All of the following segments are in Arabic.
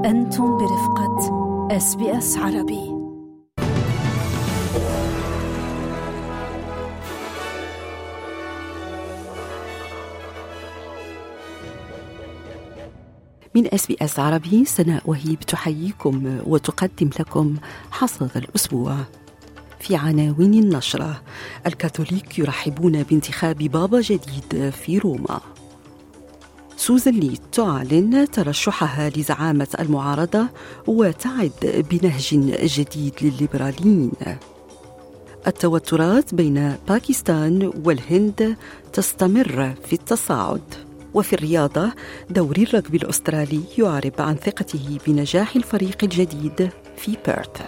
أنتم برفقة SBS عربي. من SBS عربي سناء وهيب تحييكم وتقدم لكم حصاد الأسبوع. في عناوين النشرة: الكاثوليك يرحبون بانتخاب بابا جديد في روما. سوزان لي تعلن ترشحها لزعامة المعارضة وتعد بنهج جديد للليبراليين. التوترات بين باكستان والهند تستمر في التصاعد. وفي الرياضة، دوري الرجبي الأسترالي يعرب عن ثقته بنجاح الفريق الجديد في بيرث.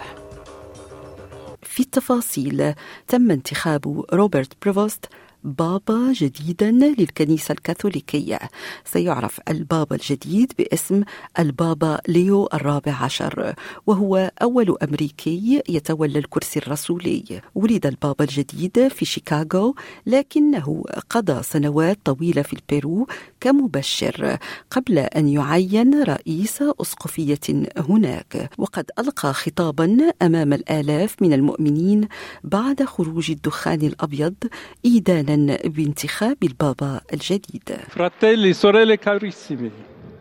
في التفاصيل، تم انتخاب روبرت بريفوست بابا جديدا للكنيسة الكاثوليكية. سيعرف البابا الجديد باسم البابا ليو الرابع عشر، وهو أول أمريكي يتولى الكرسي الرسولي. ولد البابا الجديد في شيكاغو، لكنه قضى سنوات طويلة في البيرو كمبشر قبل أن يعين رئيس أسقفية هناك. وقد ألقى خطابا أمام الآلاف من المؤمنين بعد خروج الدخان الأبيض إيدانا بانتخاب البابا الجديد. Fratelli, sorelle carissimi.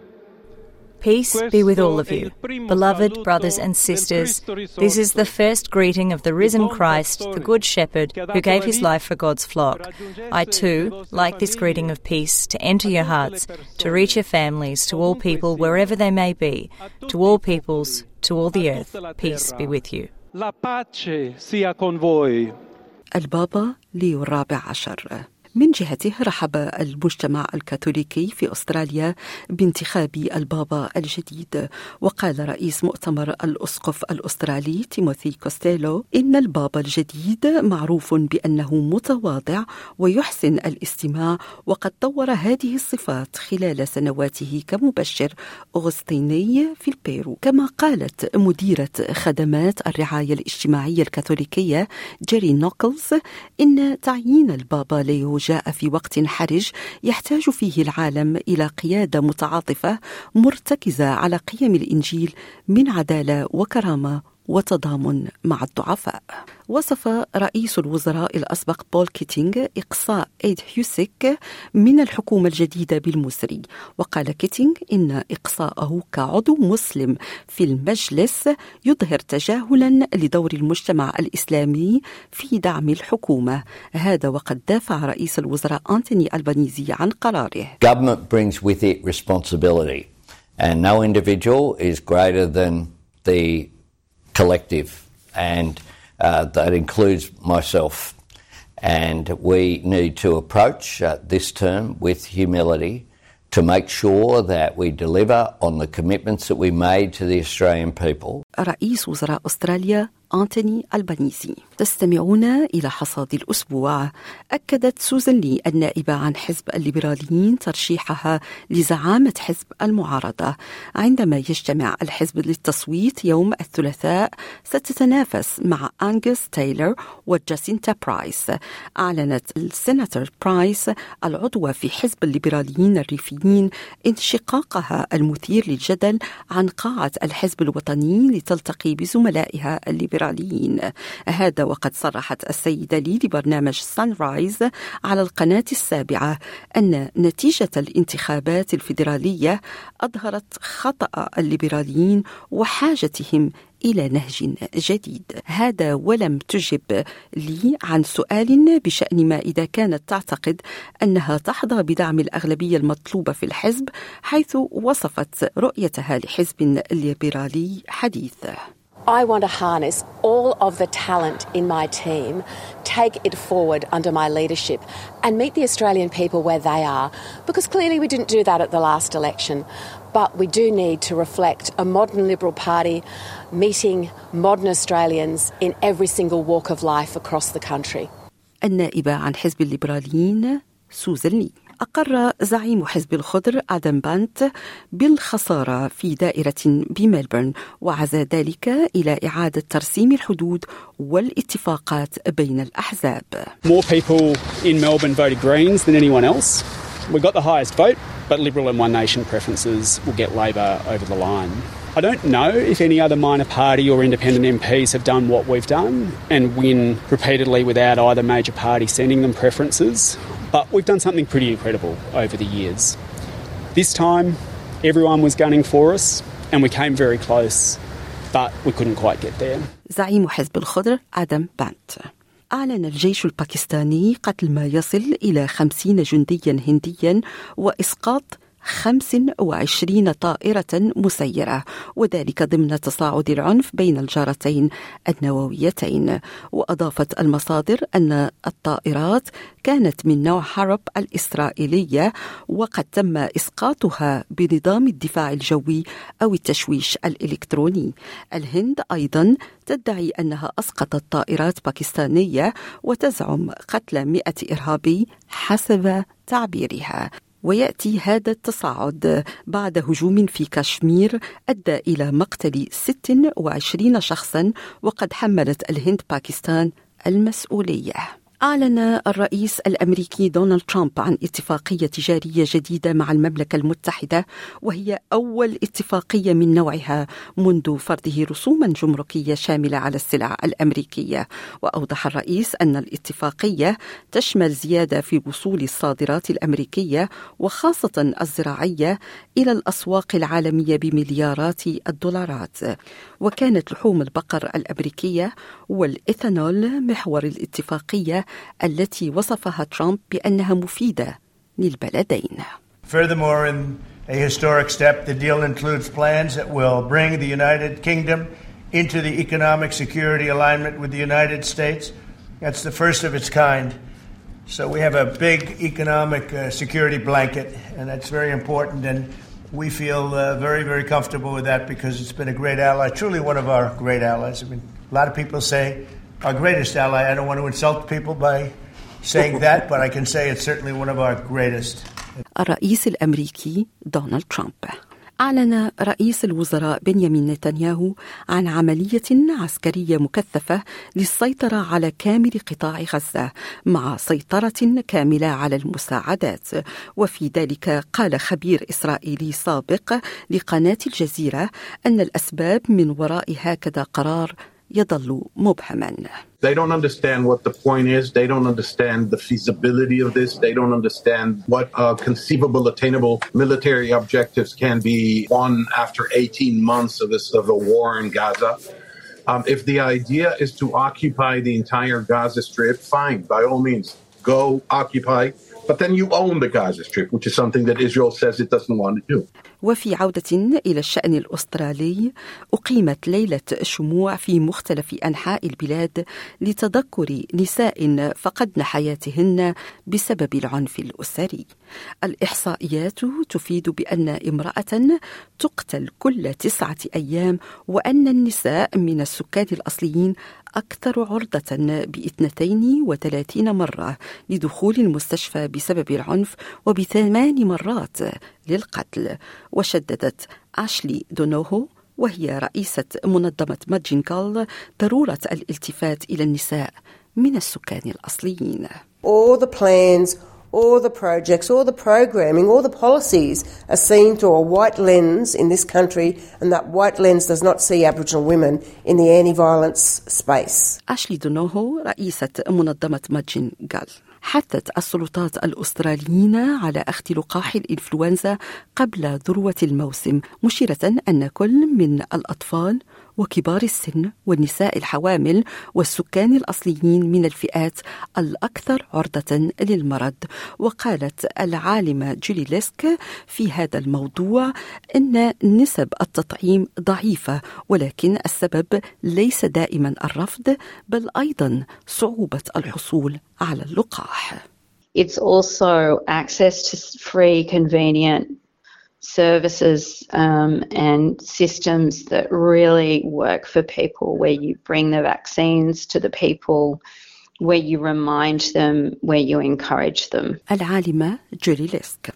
Peace be with all of you. Beloved brothers and sisters, this is the first greeting of the risen Christ, the Good Shepherd, who gave his life for God's flock. I too like this greeting of peace to enter your hearts, to reach your families, to all people wherever they may be, to all peoples, to all the earth. Peace be with you. La pace sia con voi. البابا ليو الرابع عشر. من جهته، رحب المجتمع الكاثوليكي في أستراليا بانتخاب البابا الجديد. وقال رئيس مؤتمر الأسقف الأسترالي تيموثي كوستيلو إن البابا الجديد معروف بأنه متواضع ويحسن الاستماع، وقد طور هذه الصفات خلال سنواته كمبشر أغسطيني في البيرو. كما قالت مديرة خدمات الرعاية الاجتماعية الكاثوليكية جيري نوكلز إن تعيين البابا ليو جاء في وقت حرج يحتاج فيه العالم إلى قيادة متعاطفة مرتكزة على قيم الإنجيل من عدالة وكرامة وتضامن مع الضعفاء. وصف رئيس الوزراء الأسبق بول كيتينغ إقصاء إيد هيوسيك من الحكومة الجديدة بالمسري. وقال كيتينغ إن إقصاءه كعضو مسلم في المجلس يظهر تجاهلا لدور المجتمع الإسلامي في دعم الحكومة. هذا وقد دافع رئيس الوزراء أنتوني ألبانيزي عن قراره. Government brings with it responsibility, and no individual is greater than the collective, and that includes myself. And we need to approach this term with humility to make sure that we deliver on the commitments that we made to the Australian people. رئيس وزراء أستراليا أنتوني ألبانيزي. تستمعون إلى حصاد الأسبوع. أكدت سوزان لي النائبة عن حزب الليبراليين ترشيحها لزعامة حزب المعارضة. عندما يجتمع الحزب للتصويت يوم الثلاثاء، ستتنافس مع أنغوس تايلور وجاسينتا برايس. أعلنت السيناتور برايس العضوة في حزب الليبراليين الريفيين انشقاقها المثير للجدل عن قاعة الحزب الوطني لتلتقي بزملائها الليبراليين. هذا وقد صرحت السيدة لي لبرنامج سان رايز على القناة السابعة أن نتيجة الانتخابات الفيدرالية أظهرت خطأ الليبراليين وحاجتهم إلى نهج جديد. هذا ولم تجب لي عن سؤال بشأن ما إذا كانت تعتقد أنها تحظى بدعم الأغلبية المطلوبة في الحزب، حيث وصفت رؤيتها لحزب ليبرالي حديث. I want to harness all of the talent in my team, take it forward under my leadership and meet the Australian people where they are, because clearly we didn't do that at the last election. But we do need to reflect a modern Liberal Party meeting modern Australians in every single walk of life across the country. النائبة عن حزب الليبراليين سوزان لي. أقر زعيم حزب الخضر آدم بانت بالخسارة في دائرة بملبورن، وعزى ذلك إلى إعادة ترسيم الحدود والاتفاقات بين الأحزاب. More people in Melbourne voted Greens than anyone else. We got the highest vote, but Liberal and One Nation preferences will get Labor over the line. I don't know if any other minor party or independent MPs have done what we've done and win repeatedly without either major party sending them preferences, but we've done something pretty incredible over the years. This time, everyone was gunning for us and we came very close, but we couldn't quite get there. زعيم حزب الخضر آدم بانت. أعلن الجيش الباكستاني قتل ما يصل إلى 50 جنديا هنديا وإسقاط 25 طائرة مسيرة، وذلك ضمن تصاعد العنف بين الجارتين النوويتين. وأضافت المصادر أن الطائرات كانت من نوع حرب الإسرائيلية وقد تم إسقاطها بنظام الدفاع الجوي أو التشويش الإلكتروني. الهند أيضا تدعي أنها أسقطت طائرات باكستانية وتزعم قتل 100 إرهابي حسب تعبيرها. ويأتي هذا التصاعد بعد هجوم في كشمير أدى إلى مقتل 26 شخصا، وقد حملت الهند باكستان المسؤولية. أعلن الرئيس الأمريكي دونالد ترامب عن اتفاقية تجارية جديدة مع المملكة المتحدة، وهي أول اتفاقية من نوعها منذ فرضه رسوما جمركية شاملة على السلع الأمريكية. وأوضح الرئيس أن الاتفاقية تشمل زيادة في وصول الصادرات الأمريكية وخاصة الزراعية إلى الأسواق العالمية بمليارات الدولارات. وكانت لحوم البقر الأمريكية والإيثانول محور الاتفاقية التي وصفها ترامب بأنها مفيدة للبلدين. Furthermore, in a historic step, the deal includes plans that will bring the United Kingdom into the economic security alignment with the United States. That's the first of its kind. So we have a big economic security blanket, and that's very important, and we feel very, very comfortable with that because it's been a great ally, truly one of our great allies. I mean, a lot of people say our greatest ally. I don't want to insult people by saying that, but I can say it's certainly one of our greatest. الرئيس الأمريكي دونالد ترامب. أعلن رئيس الوزراء بنيامين نتنياهو عن عملية عسكرية مكثفة للسيطرة على كامل قطاع غزة مع سيطرة كاملة على المساعدات. وفي ذلك قال خبير إسرائيلي سابق لقناة الجزيرة أن الأسباب من وراء هكذا قرار يظل مبهما. They don't understand what the point is. They don't understand the feasibility of this. They don't understand what conceivable, attainable military objectives can be won after 18 months of the war in Gaza. If the idea is to occupy the entire Gaza Strip, fine, by all means, go occupy. But then you own the Gaza Strip, which is something that Israel says it doesn't want to do. وفي عودة إلى الشأن الأسترالي، أقيمت ليلة شموع في مختلف أنحاء البلاد لتذكر نساء فقدن حياتهن بسبب العنف الأسري. الإحصائيات تفيد بأن امرأة تقتل كل 9 أيام، وأن النساء من السكان الأصليين أكثر عرضة ب32 مرة لدخول المستشفى بسبب العنف وب8 مرات للقتل. وشددت أشلي دونوهو وهي رئيسة منظمة ماجينغال ضرورة الالتفات إلى النساء من السكان الأصليين. All the plans, all the projects, all the programming, all the policies are seen through a white lens in this country, and that white lens does not see Aboriginal women in the anti-violence space. أشلي دونوهو رئيسة منظمة ماجينغال حثت السلطات الأستراليين على أخذ لقاح الإنفلونزا قبل ذروة الموسم، مشيرة أن كل من الأطفال وكبار السن والنساء الحوامل والسكان الأصليين من الفئات الأكثر عرضة للمرض. وقالت العالمة جولي ليسك في هذا الموضوع أن نسب التطعيم ضعيفة، ولكن السبب ليس دائما الرفض بل أيضا صعوبة الحصول على اللقاح. It's also access to free, convenient services and systems that really work for people, where you bring the vaccines to the people, where you remind them, where you encourage them. العالمة جولي ليسك.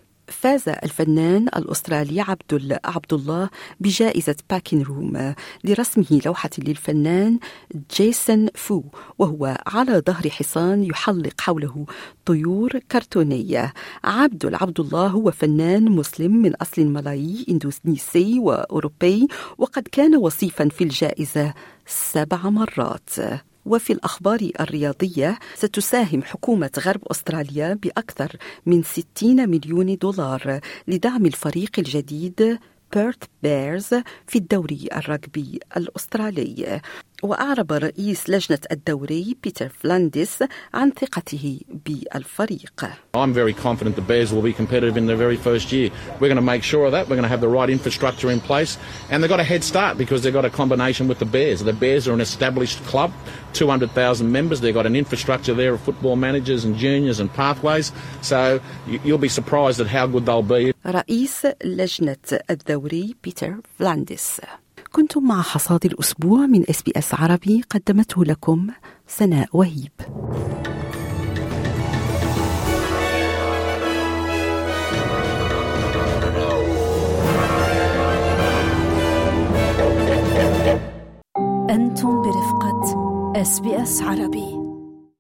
فاز الفنان الأسترالي عبد الله بجائزة باكين روم لرسمه لوحة للفنان جيسون فو، وهو على ظهر حصان يحلق حوله طيور كرتونية. عبد الله هو فنان مسلم من أصل ملايي إندونيسي وأوروبي، وقد كان وصيفا في الجائزة 7 مرات. وفي الأخبار الرياضية، ستساهم حكومة غرب أستراليا بأكثر من 60 مليون دولار لدعم الفريق الجديد بيرث بيرز في الدوري الرجبي الأسترالي. وأعرب رئيس لجنة الدوري بيتر فلانديس عن ثقته بالفريق. I'm very confident the Bears will be competitive in their very first year. We're going to make sure of that. We're going to have the right infrastructure in place, and they've got a head start because they've got a combination with the Bears. The Bears are an established club, 200,000 members. They've got an infrastructure there of football managers and juniors and pathways. So you'll be surprised at how good they'll be. رئيس لجنة الدوري بيتر فلانديس. كنتم مع حصاد الأسبوع من SBS عربي، قدمته لكم سناء وهيب. أنتم برفقة SBS عربي.